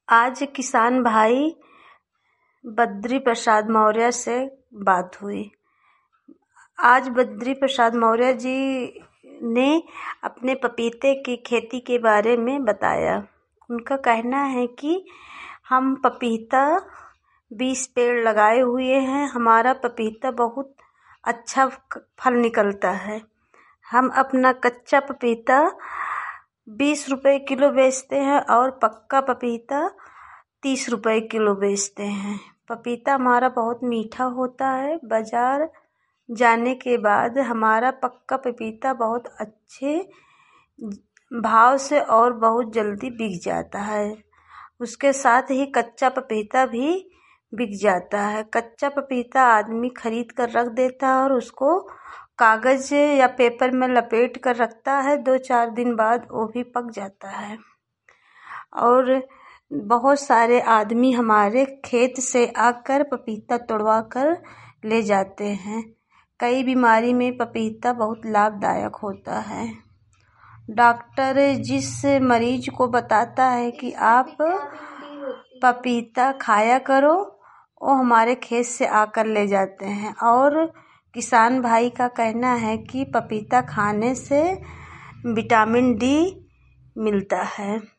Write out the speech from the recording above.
आज किसान भाई बद्री प्रसाद मौर्य से बात हुई। आज बद्री प्रसाद मौर्य जी ने अपने पपीते की खेती के बारे में बताया। उनका कहना है कि हम पपीता 20 पेड़ लगाए हुए हैं। हमारा पपीता बहुत अच्छा फल निकलता है। हम अपना कच्चा पपीता 20 रुपए किलो बेचते हैं और पक्का पपीता 30 रुपए किलो बेचते हैं। पपीता हमारा बहुत मीठा होता है। बाजार जाने के बाद हमारा पक्का पपीता बहुत अच्छे भाव से और बहुत जल्दी बिक जाता है। उसके साथ ही कच्चा पपीता भी बिक जाता है। कच्चा पपीता आदमी खरीद कर रख देता है और उसको कागज या पेपर में लपेट कर रखता है। 2-4 दिन बाद वो भी पक जाता है। और बहुत सारे आदमी हमारे खेत से आकर पपीता तोड़वा कर ले जाते हैं। कई बीमारी में पपीता बहुत लाभदायक होता है। डॉक्टर जिस मरीज को बताता है कि आप पपीता खाया करो, वो हमारे खेत से आकर ले जाते हैं। और किसान भाई का कहना है कि पपीता खाने से विटामिन डी मिलता है।